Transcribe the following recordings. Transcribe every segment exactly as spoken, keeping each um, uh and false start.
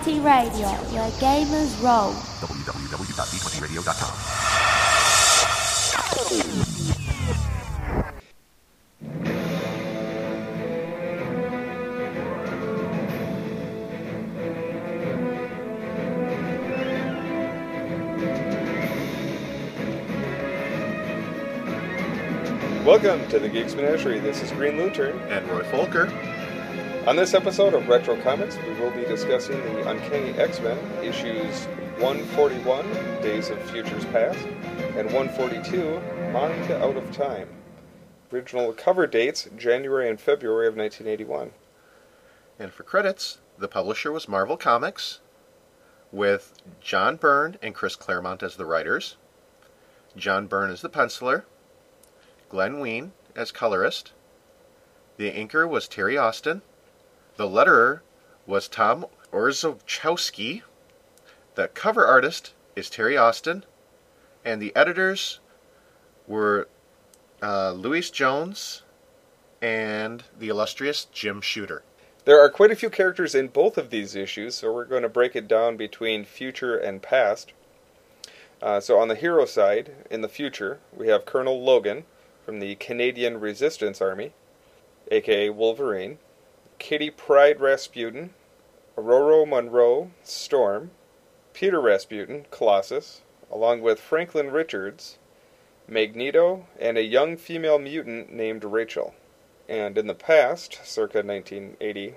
twenty Radio, where gamers roll. w w w dot d twenty radio dot com. Welcome to the Geeks Menagerie. This is Green Lantern and Roy Folker. On this episode of Retro Comics, we will be discussing the Uncanny X-Men issues one forty-one, Days of Futures Past, and one forty-two, Mind Out of Time. Original cover dates, January and February of nineteen eighty-one. And for credits, the publisher was Marvel Comics, with John Byrne and Chris Claremont as the writers, John Byrne as the penciler, Glenn Wein as colorist. The inker was Terry Austin. The letterer was Tom Orzechowski. The cover artist is Terry Austin. And the editors were uh, Louis Jones and the illustrious Jim Shooter. There are quite a few characters in both of these issues, so we're going to break it down between future and past. Uh, so on the hero side, in the future, we have Colonel Logan from the Canadian Resistance Army, aka Wolverine, Kitty Pryde Rasputin, Aurora Monroe, Storm, Peter Rasputin, Colossus, along with Franklin Richards, Magneto, and a young female mutant named Rachel. And in the past, circa nineteen eighty,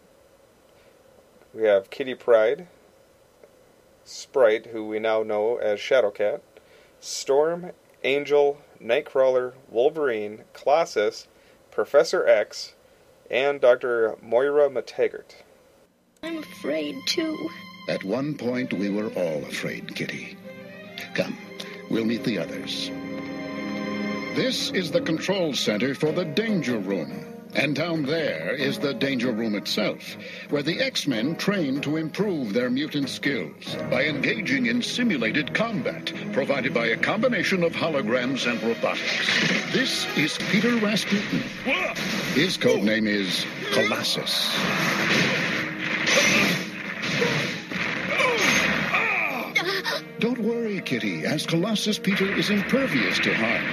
we have Kitty Pryde, Sprite, who we now know as Shadowcat, Storm, Angel, Nightcrawler, Wolverine, Colossus, Professor X, and Doctor Moira McTaggart. I'm afraid, too. At one point, we were all afraid, Kitty. Come, we'll meet the others. This is the control center for the Danger Room. And down there is the Danger Room itself, where the X-Men train to improve their mutant skills by engaging in simulated combat, provided by a combination of holograms and robotics. This is Peter Rasputin. His codename is Colossus. Don't worry, Kitty, as Colossus Peter is impervious to harm.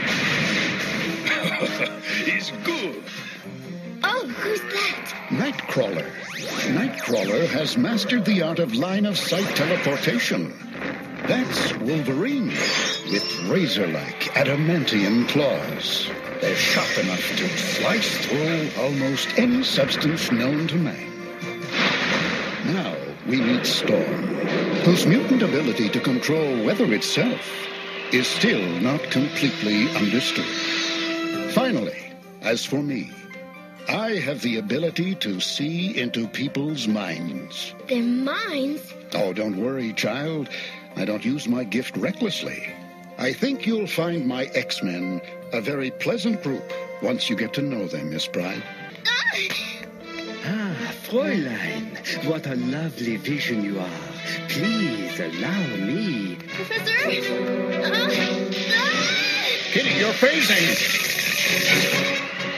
He's good. Oh, who's that? Nightcrawler. Nightcrawler has mastered the art of line-of-sight teleportation. That's Wolverine, with razor-like adamantium claws. They're sharp enough to slice through almost any substance known to man. Now we meet Storm, whose mutant ability to control weather itself is still not completely understood. Finally, as for me, I have the ability to see into people's minds. Their minds? Oh, don't worry, child. I don't use my gift recklessly. I think you'll find my X-Men a very pleasant group once you get to know them, Miss Pryde. Ah! Ah, Fräulein, what a lovely vision you are. Please allow me. Professor? Uh, ah! Kitty, you're phasing.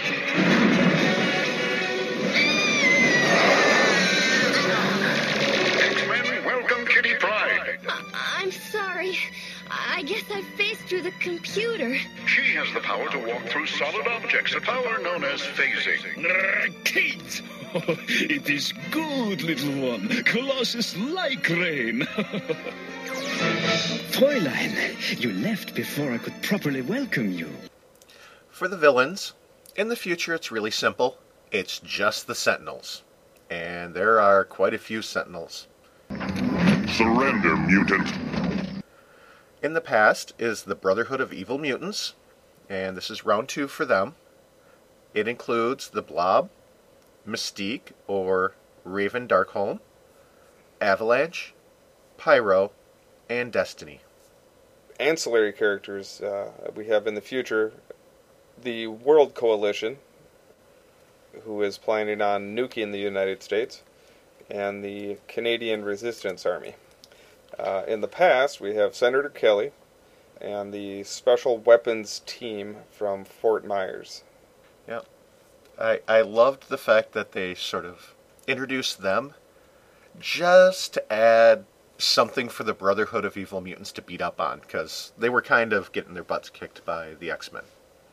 I'm sorry. I guess I phased through the computer. She has the power to walk through solid objects, a power known as phasing. Kate! Oh, it is good, little one. Colossus like rain. Fräulein, you left before I could properly welcome you. For the villains, in the future it's really simple. It's just the Sentinels. And there are quite a few Sentinels. Surrender, mutant. In the past is the Brotherhood of Evil Mutants, and this is round two for them. It includes the Blob, Mystique, or Raven Darkholme, Avalanche, Pyro, and Destiny. Ancillary characters uh, we have in the future, the World Coalition, who is planning on nuking the United States, and the Canadian Resistance Army. Uh, in the past, we have Senator Kelly and the Special Weapons Team from Fort Myers. Yeah. I, I loved the fact that they sort of introduced them just to add something for the Brotherhood of Evil Mutants to beat up on, because they were kind of getting their butts kicked by the X-Men.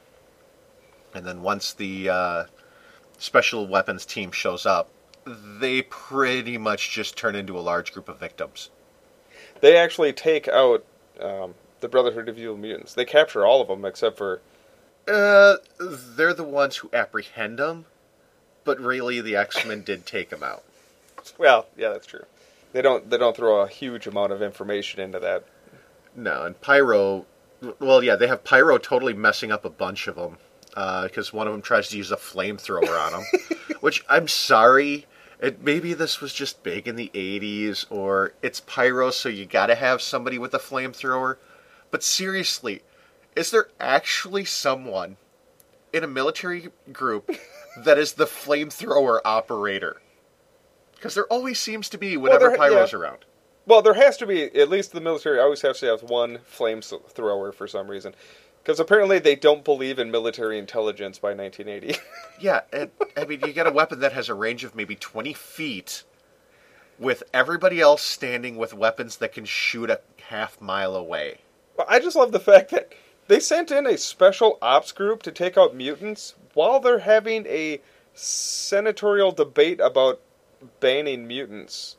And then once the uh, Special Weapons team shows up, they pretty much just turn into a large group of victims. They actually take out um, the Brotherhood of Evil Mutants. They capture all of them except for... Uh, they're the ones who apprehend them, but really the X-Men did take them out. Well, yeah, that's true. They don't. They don't throw a huge amount of information into that. No, and Pyro. Well, yeah, they have Pyro totally messing up a bunch of them because uh, one of them tries to use a flamethrower on them. Which I'm sorry. It, maybe this was just big in the eighties, or it's Pyro, so you got to have somebody with a flamethrower. But seriously, is there actually someone in a military group that is the flamethrower operator? Because there always seems to be whenever well, there, Pyro's yeah. around. Well, there has to be, at least the military always has to have one flamethrower for some reason. Because apparently they don't believe in military intelligence by nineteen eighty. Yeah, and, I mean, you get a weapon that has a range of maybe twenty feet, with everybody else standing with weapons that can shoot a half mile away. Well, I just love the fact that they sent in a special ops group to take out mutants while they're having a senatorial debate about banning mutants.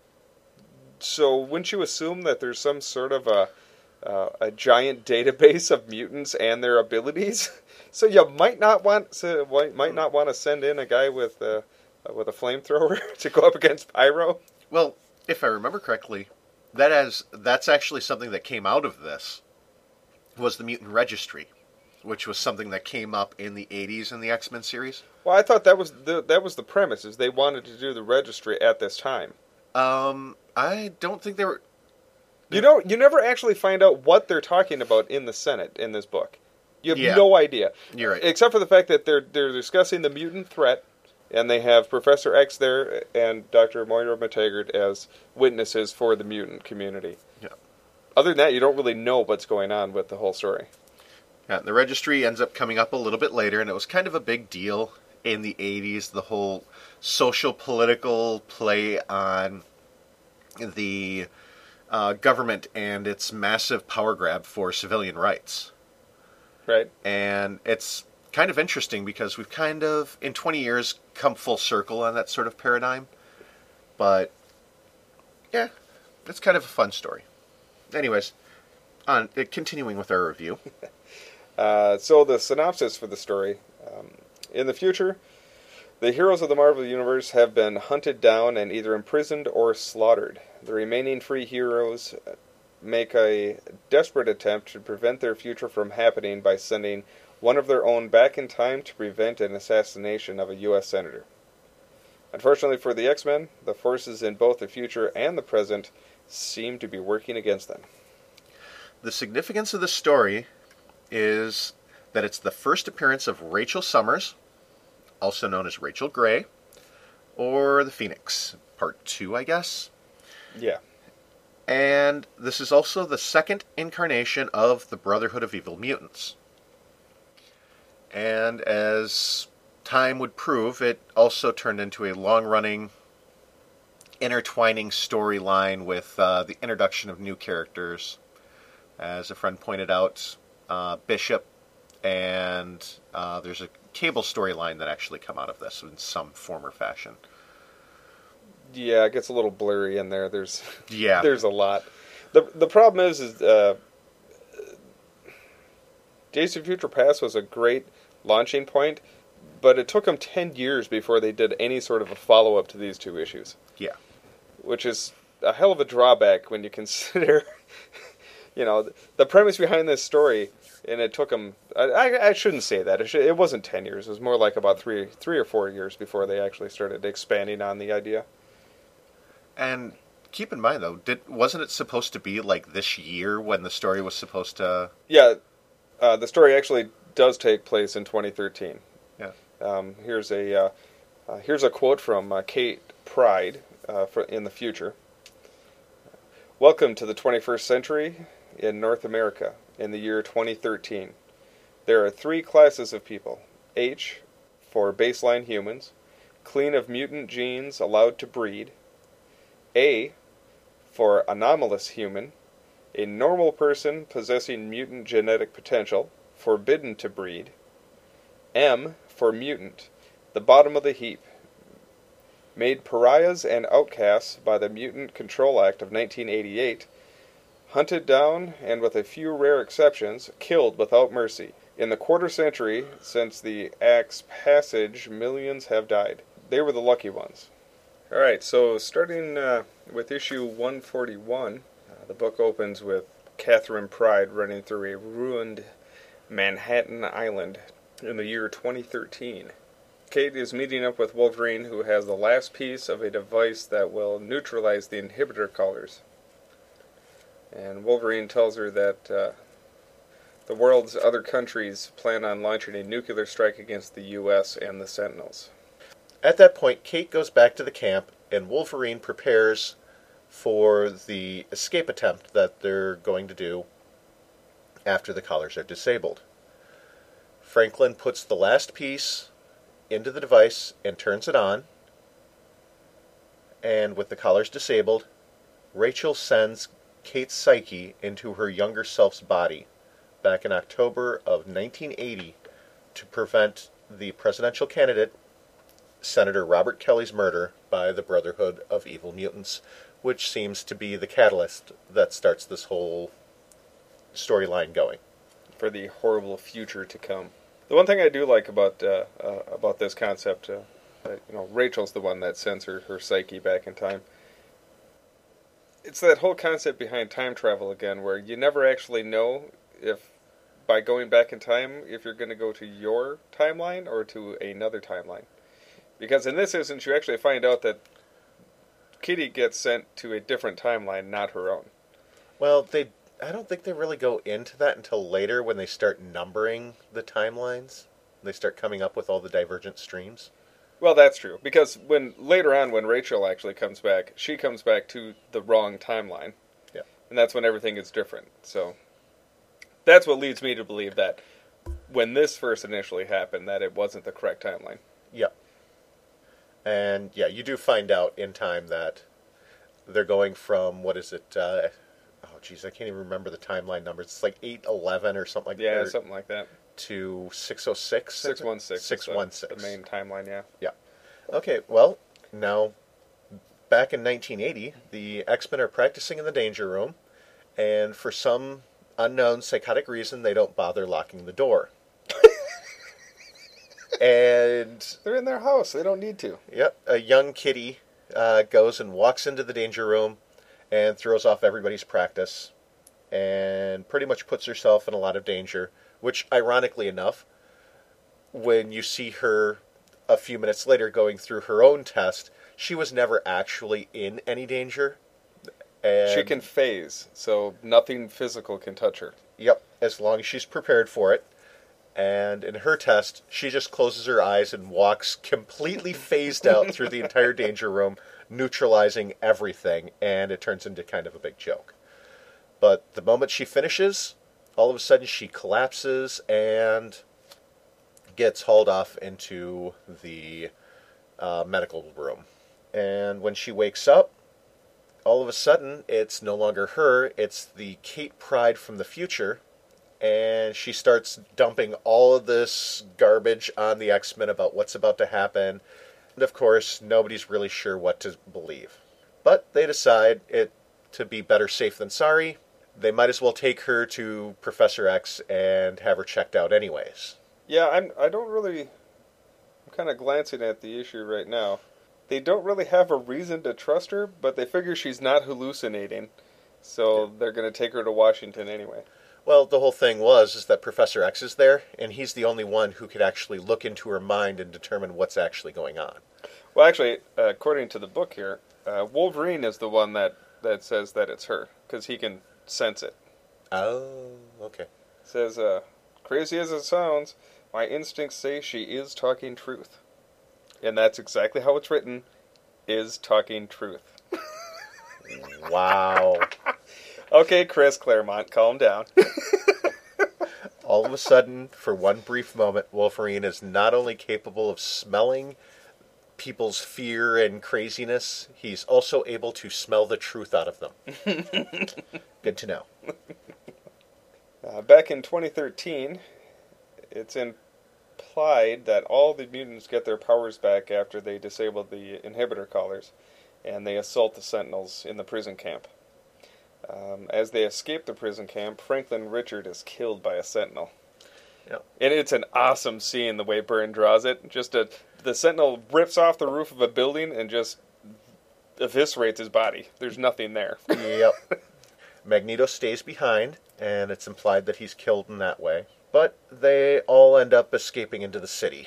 So wouldn't you assume that there's some sort of a uh, a giant database of mutants and their abilities? So you might not want to might not want to send in a guy with a, with a flamethrower to go up against Pyro. Well, if I remember correctly, that has that's actually something that came out of this was the Mutant Registry, which was something that came up in the eighties in the X-Men series. Well, I thought that was the that was the premise, is they wanted to do the registry at this time. Um, I don't think they were... You know, you never actually find out what they're talking about in the Senate in this book. You have Yeah. no idea. You're right. Except for the fact that they're they're discussing the mutant threat, and they have Professor X there and Doctor Moira McTaggart as witnesses for the mutant community. Yeah. Other than that, you don't really know what's going on with the whole story. Yeah, the registry ends up coming up a little bit later, and it was kind of a big deal in the eighties, the whole social political play on the uh, government and its massive power grab for civilian rights. Right. And it's kind of interesting because we've kind of, in twenty years, come full circle on that sort of paradigm. But, yeah, it's kind of a fun story. Anyways, on uh, continuing with our review. Uh, so the synopsis for the story. Um, in the future, the heroes of the Marvel Universe have been hunted down and either imprisoned or slaughtered. The remaining free heroes make a desperate attempt to prevent their future from happening by sending one of their own back in time to prevent an assassination of a U S senator. Unfortunately for the X-Men, the forces in both the future and the present seem to be working against them. The significance of the story is that it's the first appearance of Rachel Summers, also known as Rachel Gray, or the Phoenix, part two, I guess. Yeah. And this is also the second incarnation of the Brotherhood of Evil Mutants. And as time would prove, it also turned into a long-running, intertwining storyline with uh, the introduction of new characters. As a friend pointed out, uh, Bishop, and uh, there's a Cable storyline that actually come out of this in some form or fashion. Yeah, it gets a little blurry in there. There's yeah, there's a lot. the The problem is, is uh, Days of Future Past was a great launching point, but it took them ten years before they did any sort of a follow up to these two issues. Yeah, which is a hell of a drawback when you consider, you know, the premise behind this story. And it took them. I, I shouldn't say that. It, should, it wasn't ten years. It was more like about three, three or four years before they actually started expanding on the idea. And keep in mind, though, did wasn't it supposed to be like this year when the story was supposed to? Yeah, uh, the story actually does take place in twenty thirteen. Yeah. Um, here's a uh, uh, here's a quote from uh, Kate Pryde uh, for in the future. Welcome to the twenty-first century in North America. In the year twenty thirteen, there are three classes of people. H, for baseline humans, clean of mutant genes allowed to breed. A, for anomalous human, a normal person possessing mutant genetic potential, forbidden to breed. M, for mutant, the bottom of the heap, made pariahs and outcasts by the Mutant Control Act of nineteen eighty-eight, hunted down and, with a few rare exceptions, killed without mercy. In the quarter century since the Act's passage, millions have died. They were the lucky ones. Alright, so starting uh, with issue one forty-one, uh, the book opens with Catherine Pryde running through a ruined Manhattan Island in the year twenty thirteen. Kate is meeting up with Wolverine, who has the last piece of a device that will neutralize the inhibitor colors. And Wolverine tells her that uh, the world's other countries plan on launching a nuclear strike against the U S and the Sentinels. At that point, Kate goes back to the camp, and Wolverine prepares for the escape attempt that they're going to do after the collars are disabled. Franklin puts the last piece into the device and turns it on, and with the collars disabled, Rachel sends Kate's psyche into her younger self's body back in October of nineteen eighty to prevent the presidential candidate, Senator Robert Kelly's murder by the Brotherhood of Evil Mutants, which seems to be the catalyst that starts this whole storyline going. For the horrible future to come. The one thing I do like about uh, uh, about this concept, uh, uh, you know, Rachel's the one that sends her, her psyche back in time. It's that whole concept behind time travel again, where you never actually know if, by going back in time, if you're going to go to your timeline or to another timeline. Because in this instance, you actually find out that Kitty gets sent to a different timeline, not her own. Well, they I don't think they really go into that until later when they start numbering the timelines. They start coming up with all the divergent streams. Well, that's true. Because when later on, when Rachel actually comes back, she comes back to the wrong timeline. Yeah. And that's when everything is different. So that's what leads me to believe that when this first initially happened, that it wasn't the correct timeline. Yeah. And, yeah, you do find out in time that they're going from, what is it, uh, oh, geez, I can't even remember the timeline numbers. It's like eight eleven or something like that. Yeah, something like that. To six oh six? six one six. six one six. The main timeline, yeah. Yeah. Okay, well, now, back in nineteen eighty, the X-Men are practicing in the Danger Room, and for some unknown psychotic reason, they don't bother locking the door. And they're in their house. They don't need to. Yep. A young Kitty uh, goes and walks into the Danger Room and throws off everybody's practice and pretty much puts herself in a lot of danger, which, ironically enough, when you see her a few minutes later going through her own test, she was never actually in any danger. And she can phase, so nothing physical can touch her. Yep, as long as she's prepared for it. And in her test, she just closes her eyes and walks completely phased out through the entire Danger Room, neutralizing everything, and it turns into kind of a big joke. But the moment she finishes, all of a sudden she collapses and gets hauled off into the uh, medical room. And when she wakes up, all of a sudden, it's no longer her, it's the Kate Pryde from the future. And she starts dumping all of this garbage on the X-Men about what's about to happen. And of course, nobody's really sure what to believe. But they decide it to be better safe than sorry. They might as well take her to Professor X and have her checked out anyways. Yeah, I'm, I don't really... I'm kind of glancing at the issue right now. They don't really have a reason to trust her, but they figure she's not hallucinating. So yeah. They're going to take her to Washington anyway. Well, the whole thing was is that Professor X is there, and he's the only one who could actually look into her mind and determine what's actually going on. Well, actually, uh, according to the book here, uh, Wolverine is the one that, that says that it's her, because he can sense it. Oh, okay. It says, uh, crazy as it sounds, my instincts say she is talking truth. And that's exactly how it's written, is talking truth. Wow. Okay, Chris Claremont, calm down. All of a sudden, for one brief moment, Wolverine is not only capable of smelling people's fear and craziness, he's also able to smell the truth out of them. Good to know. Uh, back in twenty thirteen, it's implied that all the mutants get their powers back after they disable the inhibitor collars, and they assault the Sentinels in the prison camp. Um, as they escape the prison camp, Franklin Richard is killed by a Sentinel. Yep. And it's an awesome scene, the way Byrne draws it. Just a, the Sentinel rips off the roof of a building and just eviscerates his body. There's nothing there. Yep. Magneto stays behind, and it's implied that he's killed in that way. But they all end up escaping into the city.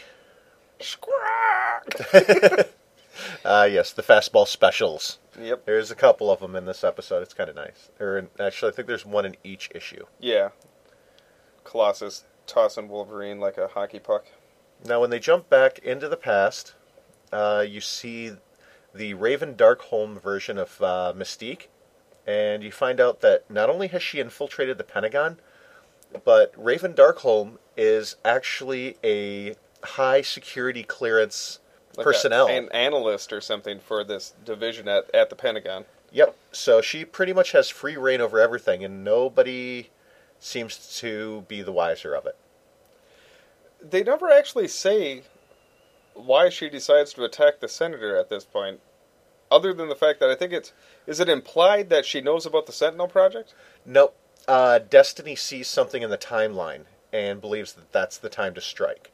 Squawk! uh, yes, the fastball specials. Yep. There's a couple of them in this episode. It's kind of nice. Or in, actually, I think there's one in each issue. Yeah. Colossus tossing Wolverine like a hockey puck. Now, when they jump back into the past, uh, you see the Raven Darkholm version of uh, Mystique, and you find out that not only has she infiltrated the Pentagon, but Raven Darkholm is actually a high security clearance like personnel. A, an analyst or something for this division at, at the Pentagon. Yep, so she pretty much has free reign over everything, and nobody seems to be the wiser of it. They never actually say why she decides to attack the Senator at this point, other than the fact that I think it's... Is it implied that she knows about the Sentinel Project? Nope. Uh, Destiny sees something in the timeline and believes that that's the time to strike.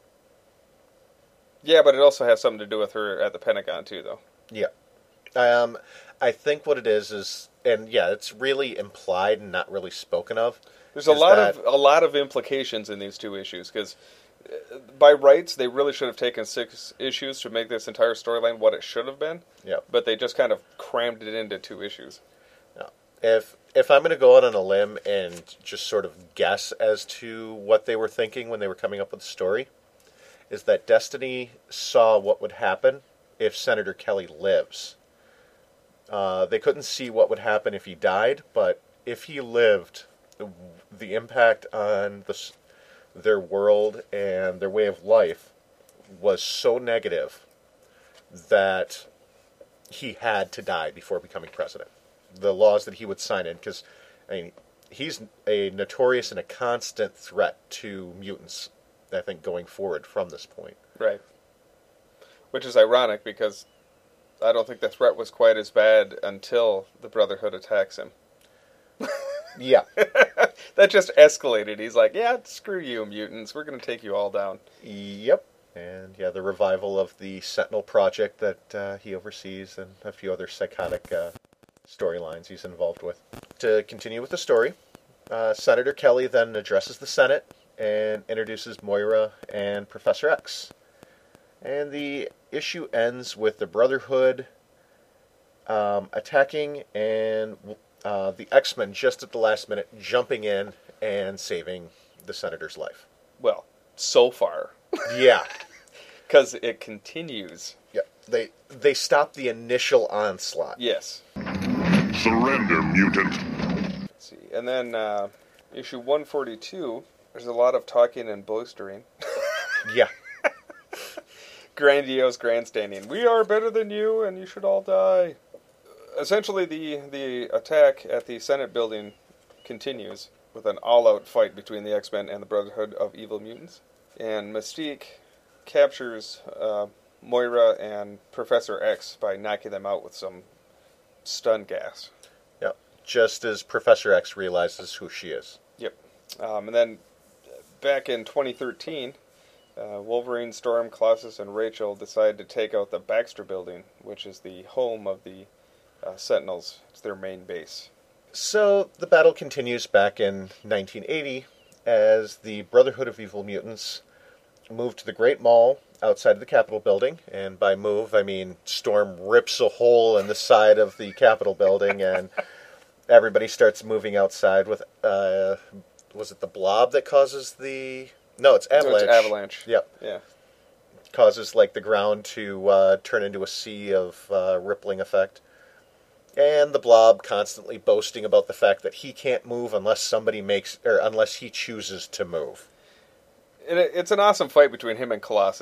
Yeah, but it also has something to do with her at the Pentagon, too, though. Yeah. Um, I think what it is is... And, yeah, it's really implied and not really spoken of. There's a lot that... of a lot of implications in these two issues, because by rights, they really should have taken six issues to make this entire storyline what it should have been. Yeah. But they just kind of crammed it into two issues. No. If if I'm going to go out on a limb and just sort of guess as to what they were thinking when they were coming up with the story, is that Destiny saw what would happen if Senator Kelly lives. Uh, they couldn't see what would happen if he died, but if he lived, the, the impact on the their world and their way of life was so negative that he had to die before becoming president. The laws that he would sign in, because I mean, he's a notorious and a constant threat to mutants, I think, going forward from this point. Right. Which is ironic, because I don't think the threat was quite as bad until the Brotherhood attacks him. Yeah. That just escalated. He's like, yeah, screw you, mutants. We're going to take you all down. Yep. And, yeah, the revival of the Sentinel Project that uh, he oversees and a few other psychotic uh, storylines he's involved with. To continue with the story, uh, Senator Kelly then addresses the Senate and introduces Moira and Professor X. And the issue ends with the Brotherhood um, attacking and... Uh, the X-Men, just at the last minute, jumping in and saving the Senator's life. Well, so far. Yeah. Because it continues. Yeah. They they stopped the initial onslaught. Yes. Surrender, mutant. Let's see. And then uh, issue one forty-two, there's a lot of talking and blustering. Yeah. Grandiose grandstanding. We are better than you, and you should all die. Essentially, the, the attack at the Senate building continues with an all-out fight between the X-Men and the Brotherhood of Evil Mutants. And Mystique captures uh, Moira and Professor X by knocking them out with some stun gas. Yep. Just as Professor X realizes who she is. Yep. Um, and then back in twenty thirteen, uh, Wolverine, Storm, Colossus, and Rachel decide to take out the Baxter Building, which is the home of the Uh, Sentinels. It's their main base. So the battle continues back in nineteen eighty as the Brotherhood of Evil Mutants move to the Great Mall outside of the Capitol building. And by move, I mean Storm rips a hole in the side of the Capitol building and everybody starts moving outside with, uh, was it the Blob that causes the... No, it's Avalanche. No, it's Avalanche. Yep. Yeah. Causes like the ground to uh, turn into a sea of uh, rippling effect. And the Blob constantly boasting about the fact that he can't move unless somebody makes, or unless he chooses to move. And it, it's an awesome fight between him and Colossus.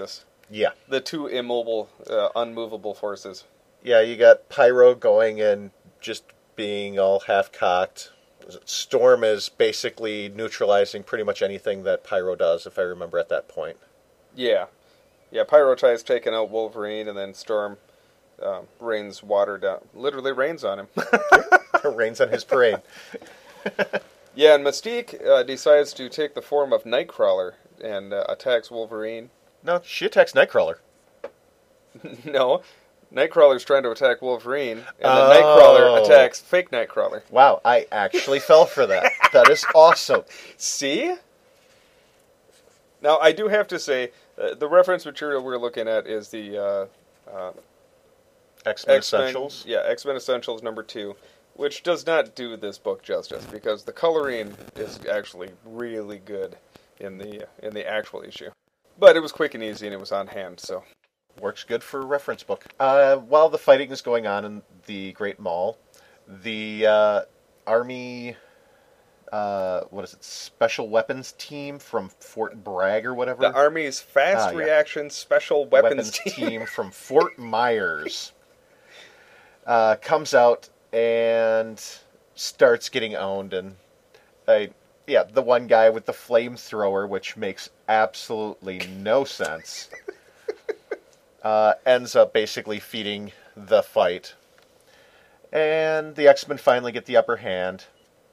Yeah. The two immobile, uh, unmovable forces. Yeah, you got Pyro going and just being all half-cocked. Storm is basically neutralizing pretty much anything that Pyro does, if I remember at that point. Yeah. Yeah, Pyro tries taking out Wolverine, and then Storm um, rains water down. Literally rains on him. Rains on his parade. Yeah, and Mystique uh, decides to take the form of Nightcrawler and uh, attacks Wolverine. No, she attacks Nightcrawler. No, Nightcrawler's trying to attack Wolverine, and then Oh. Nightcrawler attacks fake Nightcrawler. Wow, I actually fell for that. That is awesome. See? Now, I do have to say, uh, the reference material we're looking at is the uh, uh, X-Men X-Men, Essentials. yeah, X-Men Essentials number two, which does not do this book justice because the coloring is actually really good in the in the actual issue. But it was quick and easy, and it was on hand, so Works good for a reference book. Uh, while the fighting is going on in the Great Mall, the uh, Army, uh, what is it, Special Weapons Team from Fort Bragg or whatever? the Army's Fast Ah, yeah. Reaction Special Weapons, Team. Team from Fort Myers uh, comes out and starts getting owned. And, uh, yeah, the one guy with the flamethrower, which makes absolutely no sense, uh, ends up basically feeding the fight. And the X-Men finally get the upper hand.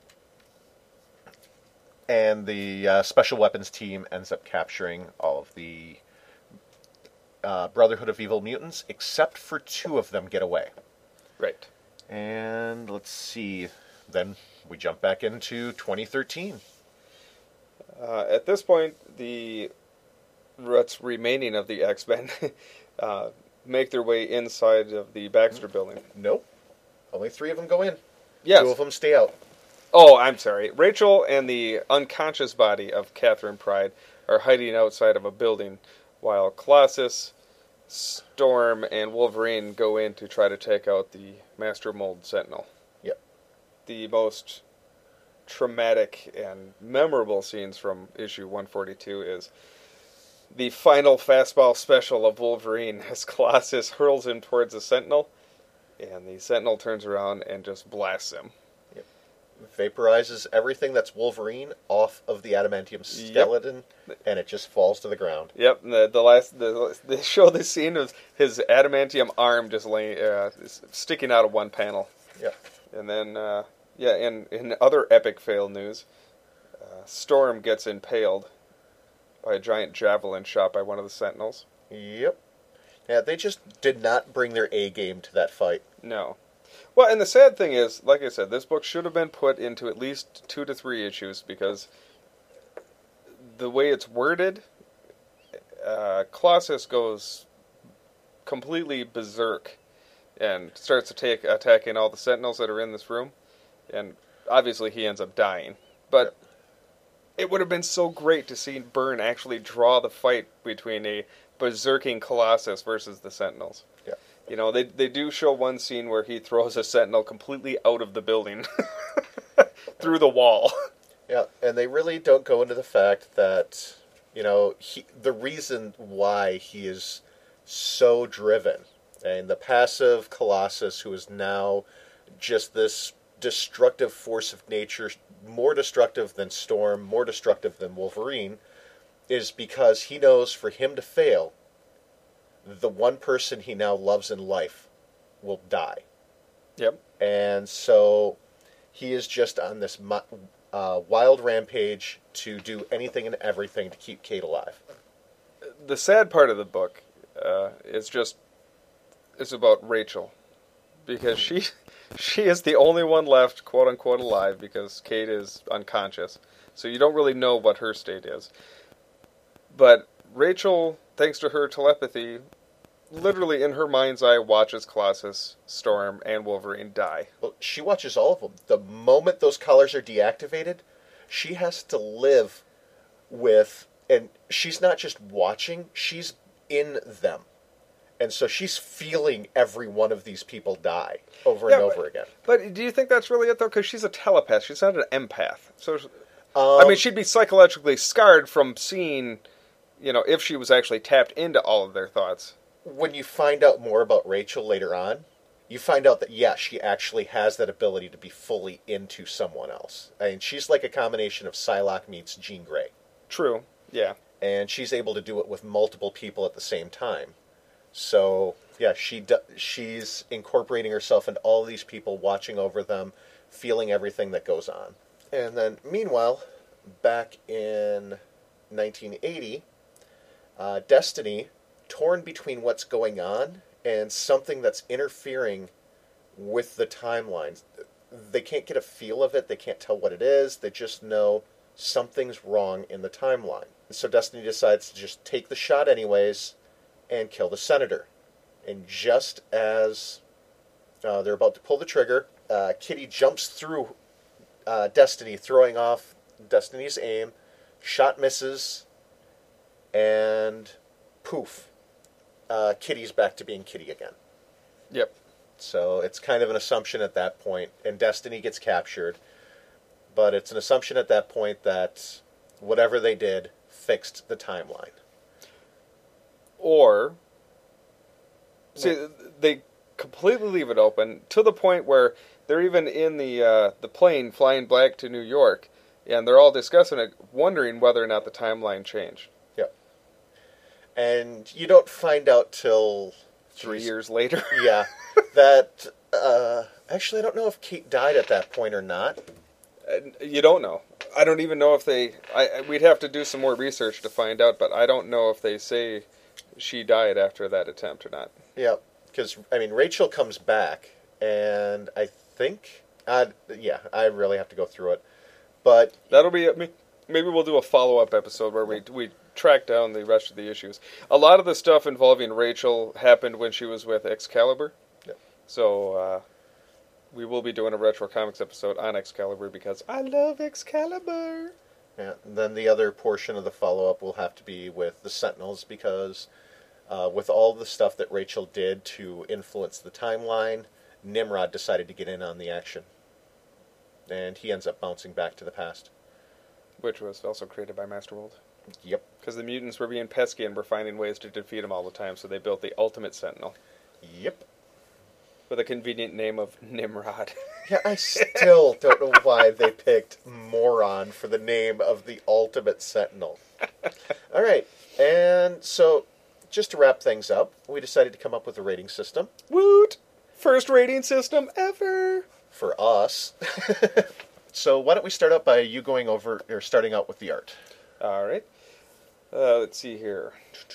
And the uh, Special Weapons Team ends up capturing all of the uh, Brotherhood of Evil Mutants, except for two of them get away. Right. And let's see. Then we jump back into twenty thirteen. Uh, at this point, the what's remaining of the X-Men uh, make their way inside of the Baxter building. Nope. Only three of them go in. Yes. Two of them stay out. Oh, I'm sorry. Rachel and the unconscious body of Catherine Pride are hiding outside of a building, while Colossus, Storm, and Wolverine go in to try to take out the Master Mold Sentinel. Yep. The most traumatic and memorable scenes from issue one forty-two is the final fastball special of Wolverine as Colossus hurls him towards the Sentinel, and the Sentinel turns around and just blasts him. Vaporizes everything that's Wolverine off of the adamantium skeleton, yep. And it just falls to the ground. Yep. And the, the last the, they show the scene of his adamantium arm just laying uh, sticking out of one panel. Yep. And then uh, yeah, in in other epic fail news, uh, Storm gets impaled by a giant javelin shot by one of the Sentinels. Yep. Yeah, they just did not bring their A game to that fight. No. Well, and the sad thing is, like I said, this book should have been put into at least two to three issues because the way it's worded, uh, Colossus goes completely berserk and starts to take attacking all the Sentinels that are in this room, and obviously he ends up dying. But it would have been so great to see Byrne actually draw the fight between a berserking Colossus versus the Sentinels. Yeah. You know, they they do show one scene where he throws a Sentinel completely out of the building through the wall. Yeah, and they really don't go into the fact that, you know, he, the reason why he is so driven, and the passive Colossus who is now just this destructive force of nature, more destructive than Storm, more destructive than Wolverine, is because he knows for him to fail, the one person he now loves in life will die. Yep. And so he is just on this uh, wild rampage to do anything and everything to keep Kate alive. The sad part of the book uh, is just is about Rachel, because she she is the only one left, quote unquote, alive, because Kate is unconscious. So you don't really know what her state is. But Rachel, thanks to her telepathy, literally in her mind's eye watches Colossus, Storm, and Wolverine die. Well, she watches all of them. The moment those collars are deactivated, she has to live with, and she's not just watching, she's in them. And so she's feeling every one of these people die over Yeah, and over but, again. But do you think that's really it, though? Because she's a telepath. She's not an empath. So, Um, I mean, she'd be psychologically scarred from seeing you know, if she was actually tapped into all of their thoughts. When you find out more about Rachel later on, you find out that, yeah, she actually has that ability to be fully into someone else. I mean, she's like a combination of Psylocke meets Jean Grey. True, yeah. And she's able to do it with multiple people at the same time. So, yeah, she do, she's incorporating herself into all these people, watching over them, feeling everything that goes on. And then, meanwhile, back in nineteen eighty, uh, Destiny, torn between what's going on and something that's interfering with the timelines. They can't get a feel of it. They can't tell what it is. They just know something's wrong in the timeline. So Destiny decides to just take the shot anyways and kill the Senator. And just as uh, they're about to pull the trigger, uh, Kitty jumps through uh, Destiny, throwing off Destiny's aim. Shot misses, and poof. Uh, Kitty's back to being Kitty again. Yep. So it's kind of an assumption at that point, and Destiny gets captured. But it's an assumption at that point that whatever they did fixed the timeline. Or, see, they completely leave it open to the point where they're even in the uh, the plane flying back to New York, and they're all discussing it, wondering whether or not the timeline changed. Yep. And you don't find out till three geez, years later. Yeah, that uh, actually I don't know if Kate died at that point or not. You don't know. I don't even know if they. I we'd have to do some more research to find out, but I don't know if they say she died after that attempt or not. Yeah, because I mean Rachel comes back, and I think, uh, yeah, I really have to go through it, but that'll be maybe we'll do a follow up episode where we we track down the rest of the issues. A lot of the stuff involving Rachel happened when she was with Excalibur, yeah. so. Uh, We will be doing a Retro Comics episode on Excalibur because I love Excalibur. Yeah, and then the other portion of the follow-up will have to be with the Sentinels because uh, with all the stuff that Rachel did to influence the timeline, Nimrod decided to get in on the action. And he ends up bouncing back to the past. Which was also created by Masterworld. Yep. Because the mutants were being pesky and were finding ways to defeat him all the time, so they built the Ultimate Sentinel. Yep. With a convenient name of Nimrod. Yeah, I still don't know why they picked Moron for the name of the Ultimate Sentinel. All right, and so just to wrap things up, we decided to come up with a rating system. Woot! First rating system ever! For us. So why don't we start out by you going over, or starting out with the art. All right. Uh, let's see here.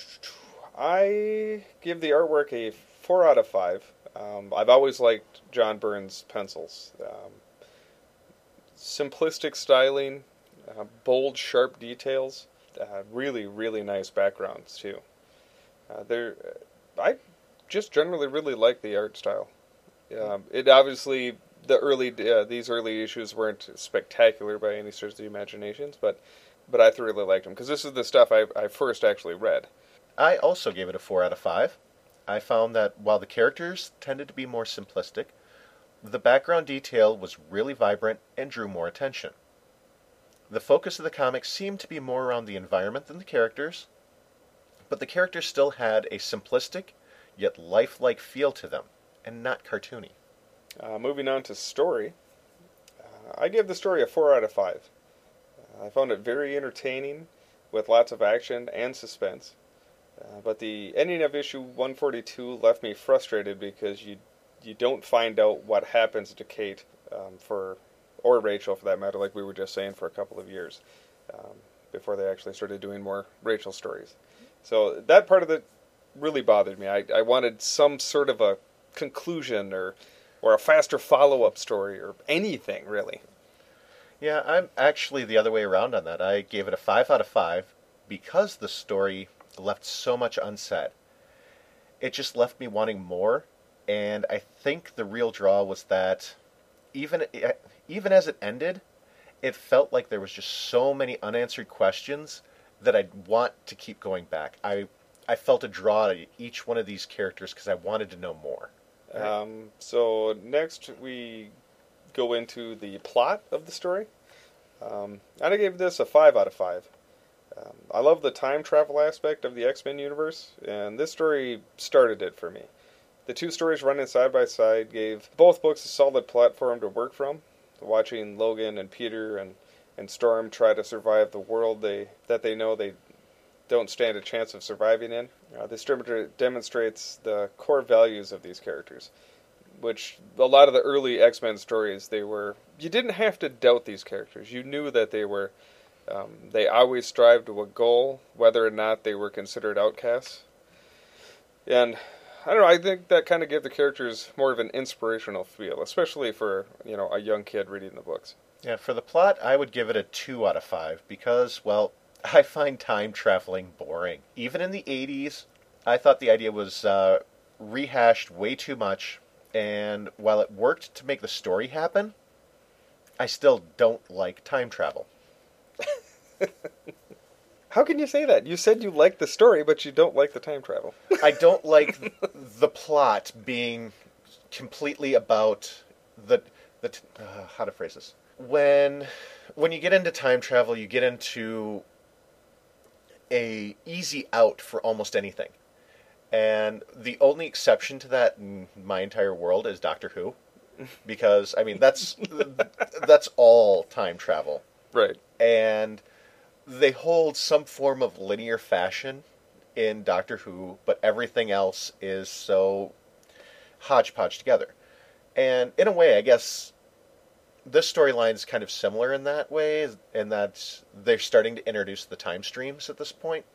I give the artwork a four out of five. Um, I've always liked John Byrne's pencils. Um, simplistic styling, uh, bold, sharp details, uh, really, really nice backgrounds too. Uh, they're, I just generally really like the art style. Um, it obviously the early uh, these early issues weren't spectacular by any stretch of the imaginations, but but I thoroughly liked them because this is the stuff I I first actually read. I also gave it a four out of five. I found that while the characters tended to be more simplistic, the background detail was really vibrant and drew more attention. The focus of the comic seemed to be more around the environment than the characters, but the characters still had a simplistic, yet lifelike feel to them, and not cartoony. Uh, moving on to story, uh, I give the story a four out of five. Uh, I found it very entertaining, with lots of action and suspense. Uh, but the ending of issue one forty-two left me frustrated because you you don't find out what happens to Kate um, for, or Rachel for that matter, like we were just saying, for a couple of years um, before they actually started doing more Rachel stories. So that part of it really bothered me. I, I wanted some sort of a conclusion or or a faster follow-up story or anything, really. Yeah, I'm actually the other way around on that. I gave it a five out of five because the story left so much unsaid. It just left me wanting more, and I think the real draw was that even even as it ended, it felt like there was just so many unanswered questions that I'd want to keep going back. I I felt a draw to each one of these characters because I wanted to know more. Um, so next we go into the plot of the story. Um, and I gave this a five out of five. Um, I love the time travel aspect of the X-Men universe, and this story started it for me. The two stories running side by side gave both books a solid platform to work from. Watching Logan and Peter and, and Storm try to survive the world they that they know they don't stand a chance of surviving in. Uh, this demonstrates the core values of these characters, which a lot of the early X-Men stories, they were, you didn't have to doubt these characters. You knew that they were, um, they always strived to a goal, whether or not they were considered outcasts. And I don't know, I think that kind of gave the characters more of an inspirational feel, especially for, you know, a young kid reading the books. Yeah, for the plot, I would give it a two out of five because, well, I find time traveling boring. Even in the eighties, I thought the idea was uh, rehashed way too much, and while it worked to make the story happen, I still don't like time travel. How can you say that? You said you like the story, but you don't like the time travel. I don't like the plot being completely about the the uh, how to phrase this. When when you get into time travel, you get into a easy out for almost anything. And the only exception to that in my entire world is Doctor Who, because I mean that's that's all time travel. Right. And they hold some form of linear fashion in Doctor Who, but everything else is so hodgepodge together. And in a way, I guess this storyline is kind of similar in that way, in that they're starting to introduce the time streams at this point.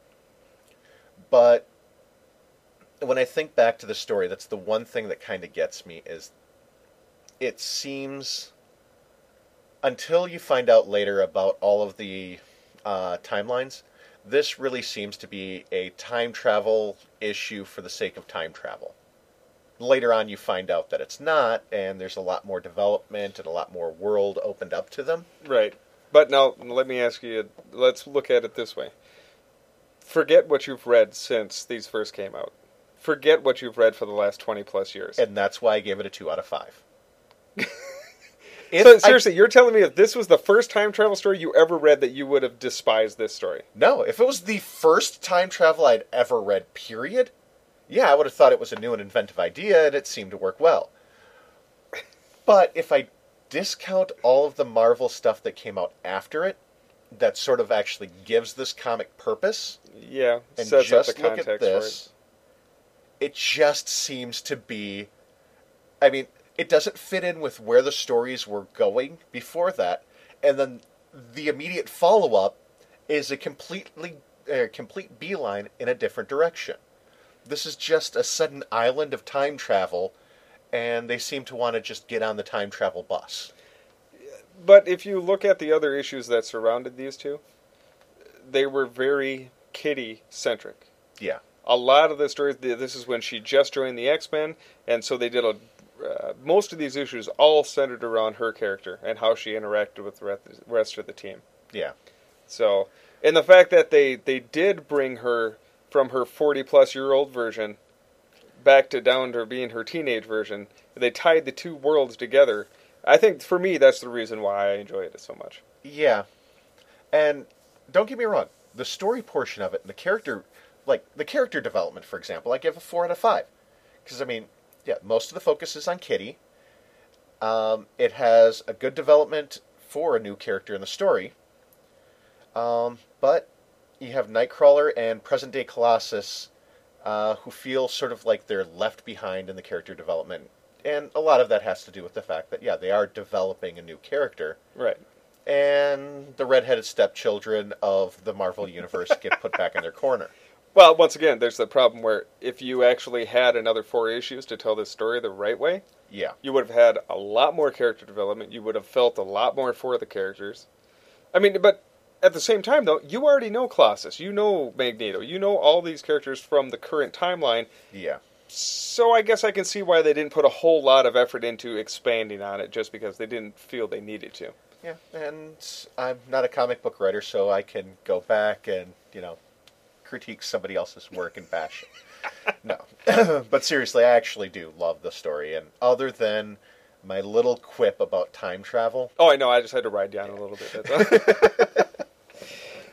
But when I think back to the story, that's the one thing that kind of gets me, is it seems, until you find out later about all of the uh, timelines, this really seems to be a time travel issue for the sake of time travel. Later on you find out that it's not, and there's a lot more development and a lot more world opened up to them. Right. But now, let me ask you, let's look at it this way. Forget what you've read since these first came out. Forget what you've read for the last twenty plus years. And that's why I gave it a two out of five. So, seriously, I, you're telling me if this was the first time travel story you ever read that you would have despised this story? No, if it was the first time travel I'd ever read, period, yeah, I would have thought it was a new and inventive idea, and it seemed to work well. But if I discount all of the Marvel stuff that came out after it, that sort of actually gives this comic purpose, yeah, and sets just up the look context at this, for it. It just seems to be, I mean, it doesn't fit in with where the stories were going before that, and then the immediate follow-up is a completely uh, complete beeline in a different direction. This is just a sudden island of time travel, and they seem to want to just get on the time travel bus. But if you look at the other issues that surrounded these two, they were very Kitty-centric. Yeah. A lot of the stories, this is when she just joined the X-Men, and so they did a Uh, most of these issues all centered around her character and how she interacted with the rest of the team. Yeah. So, and the fact that they, they did bring her from her forty-plus-year-old version back to down to being her teenage version, they tied the two worlds together. I think, for me, that's the reason why I enjoyed it so much. Yeah. And don't get me wrong, the story portion of it, and the character, like, the character development, for example, I give a four out of five. Because, I mean, yeah, most of the focus is on Kitty. Um, it has a good development for a new character in the story. Um, but you have Nightcrawler and present-day Colossus uh, who feel sort of like they're left behind in the character development. And a lot of that has to do with the fact that, yeah, they are developing a new character. Right. And the redheaded stepchildren of the Marvel Universe get put back in their corner. Well, once again, there's the problem where if you actually had another four issues to tell this story the right way, yeah, you would have had a lot more character development. You would have felt a lot more for the characters. I mean, but at the same time, though, you already know Colossus. You know Magneto. You know all these characters from the current timeline. Yeah. So I guess I can see why they didn't put a whole lot of effort into expanding on it just because they didn't feel they needed to. Yeah, and I'm not a comic book writer, so I can go back and, you know, critique somebody else's work and bash it. No. But seriously, I actually do love the story, and other than my little quip about time travel... Oh, I know, I just had to ride down a little bit. That's all.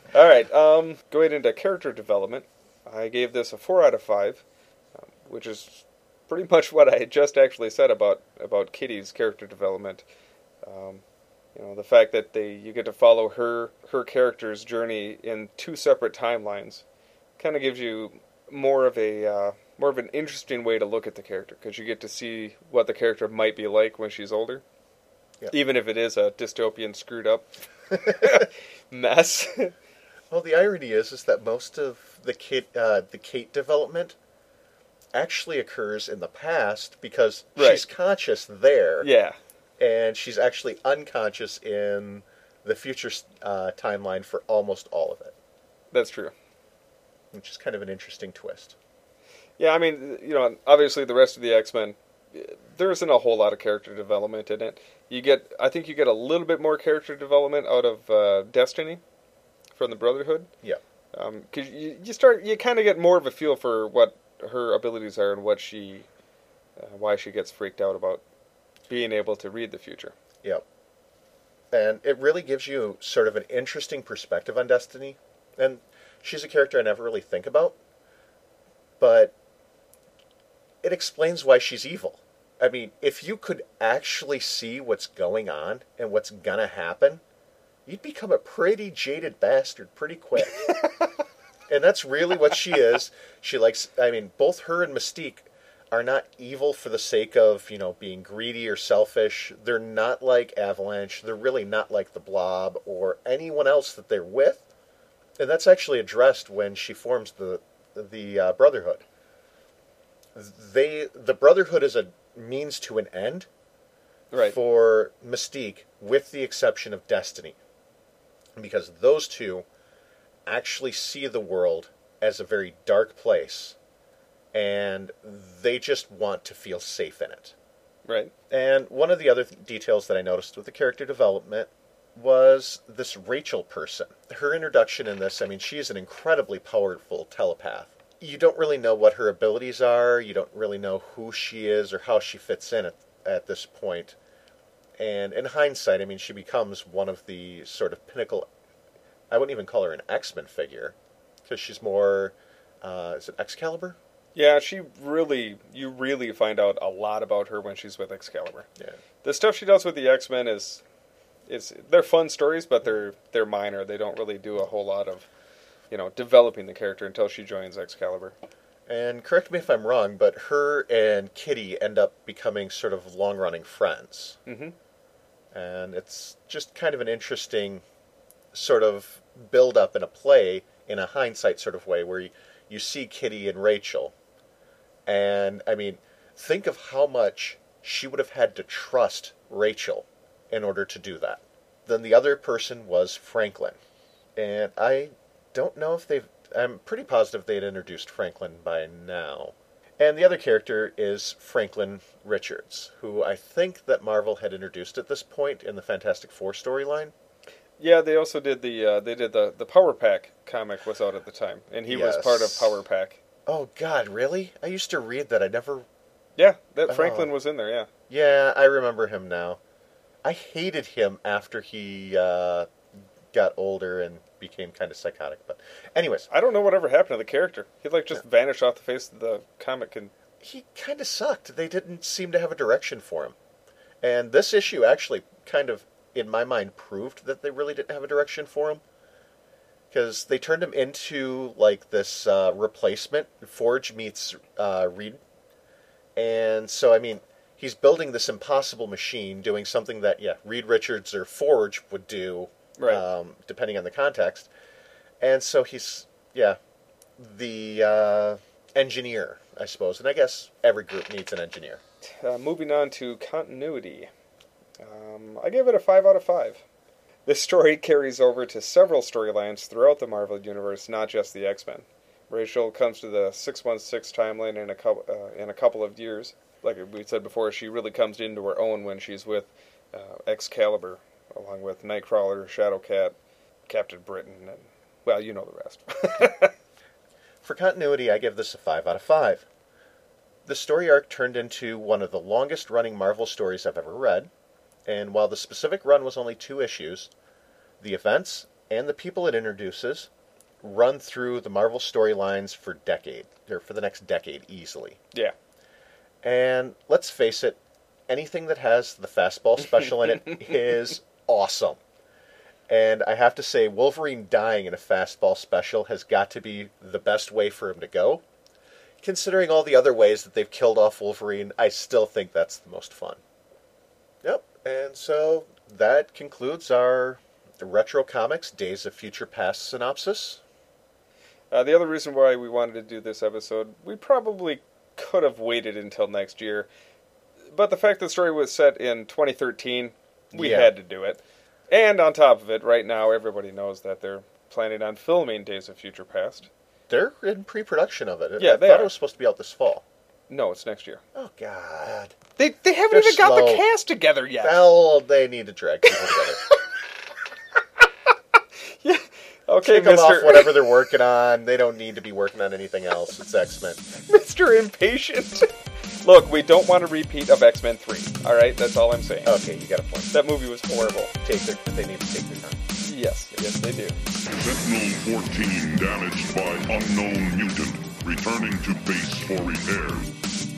All right, um, going into character development, I gave this a four out of five, um, which is pretty much what I had just actually said about, about Kitty's character development. Um, you know, the fact that they you get to follow her her character's journey in two separate timelines kind of gives you more of a uh, more of an interesting way to look at the character, because you get to see what the character might be like when she's older, Yep. even if it is a dystopian, screwed up mess. Well, the irony is, is that most of the Kate, uh, the Kate development actually occurs in the past because Right. she's conscious there, Yeah, and she's actually unconscious in the future uh, timeline for almost all of it, that's true. which is kind of an interesting twist. Yeah, I mean, you know, obviously the rest of the X-Men, there isn't a whole lot of character development in it. You get, I think you get a little bit more character development out of uh, Destiny from the Brotherhood. Yeah. Because um, you, you start, you kind of get more of a feel for what her abilities are and what she, uh, why she gets freaked out about being able to read the future. Yep. And it really gives you sort of an interesting perspective on Destiny. And she's a character I never really think about, but it explains why she's evil. I mean, if you could actually see what's going on and what's gonna happen, you'd become a pretty jaded bastard pretty quick. And that's really what she is. She likes, I mean, both her and Mystique are not evil for the sake of, you know, being greedy or selfish. They're not like Avalanche. They're really not like the Blob or anyone else that they're with. And that's actually addressed when she forms the the uh, Brotherhood. They the Brotherhood is a means to an end Right. for Mystique, with the exception of Destiny. Because those two actually see the world as a very dark place, and they just want to feel safe in it. Right. And one of the other th- details that I noticed with the character development was this Rachel person. Her introduction in this, I mean, she is an incredibly powerful telepath. You don't really know what her abilities are, you don't really know who she is or how she fits in at, at this point. And in hindsight, I mean, she becomes one of the sort of pinnacle, I wouldn't even call her an X-Men figure, because she's more, uh, is it Excalibur? Yeah, she really, you really find out a lot about her when she's with Excalibur. Yeah. The stuff she does with the X-Men is, is they're fun stories, but they're they're minor. They don't really do a whole lot of, you know, developing the character until she joins Excalibur. And correct me if I'm wrong, but her and Kitty end up becoming sort of long-running friends. Mm-hmm. And it's just kind of an interesting sort of build-up in a play, in a hindsight sort of way, where you, you see Kitty and Rachel. And, I mean, think of how much she would have had to trust Rachel in order to do that. Then the other person was Franklin. And I don't know if they've... I'm pretty positive they'd introduced Franklin by now. And the other character is Franklin Richards, who I think that Marvel had introduced at this point in the Fantastic Four storyline. Yeah, they also did the uh, they did the the Power Pack comic was out at the time, and he was Yes. part of Power Pack. Oh, God, really? I used to read that. I never... Yeah, that Oh. Franklin was in there. Yeah. Yeah, I remember him now. I hated him after he uh, got older and became kind of psychotic. But anyways, I don't know whatever happened to the character. He like just vanished off the face of the comic. And he kind of sucked. They didn't seem to have a direction for him. And this issue actually kind of, in my mind, proved that they really didn't have a direction for him. Because they turned him into, like, this uh, replacement. Forge meets uh, Reed. And so, I mean, he's building this impossible machine, doing something that, yeah, Reed Richards or Forge would do, Right. um, depending on the context. And so he's, yeah, the uh, engineer, I suppose. And I guess every group needs an engineer. uh, moving on to continuity, um, I gave it a five out of five. This story carries over to several storylines throughout the Marvel Universe, not just the X-Men. Rachel comes to the six one six timeline in a couple uh, in a couple of years. Like we said before, she really comes into her own when she's with uh, Excalibur, along with Nightcrawler, Shadowcat, Captain Britain, and, well, you know the rest. For continuity, I give this a five out of five. The story arc turned into one of the longest-running Marvel stories I've ever read, and while the specific run was only two issues, the events and the people it introduces run through the Marvel storylines for decade, or for the next decade easily. Yeah. And let's face it, anything that has the fastball special in it is awesome. And I have to say, Wolverine dying in a fastball special has got to be the best way for him to go. Considering all the other ways that they've killed off Wolverine, I still think that's the most fun. Yep, and so that concludes our Retro Comics Days of Future Past synopsis. Uh, the other reason why we wanted to do this episode, we probably could have waited until next year. But the fact that the story was set in twenty thirteen, we Yeah. had to do it. And on top of it, right now, everybody knows that they're planning on filming Days of Future Past. They're in pre-production of it. Yeah, I they thought are. it was supposed to be out this fall. No, it's next year. Oh, God. They they haven't They're even got the slow. cast together yet. Well, they need to drag people together. Okay, Kick them Mister off whatever they're working on. They don't need to be working on anything else. It's X-Men. Mister Impatient. Look, we don't want a repeat of X-Men three. All right, that's all I'm saying. Okay, you got a point. That movie was horrible. Take their, they need to take their time. Yes, yes, they do. Sentinel fourteen damaged by unknown mutant, returning to base for repairs.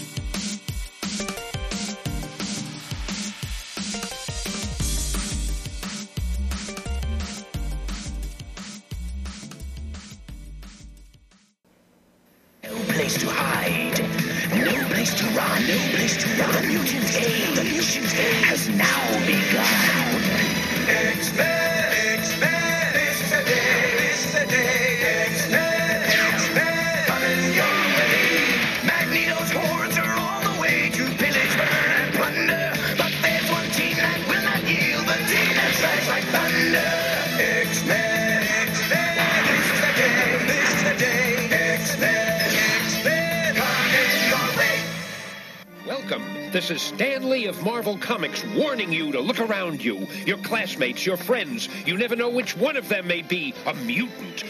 No place to hide. No place to run. No place to run. The mutant's aid. The mutant's aid has now begun. X-Men, X-Men, it's the day, it's the day. X-Men, X-Men, coming your way. Magneto's hordes are on the way to pillage, burn, and plunder. But there's one team that will not yield. The team that strikes like thunder. X-Men, X-Men, this is the day, this is the day. X-Men. Welcome. This is Stan Lee of Marvel Comics warning you to look around you. Your classmates, your friends. You never know which one of them may be a mutant.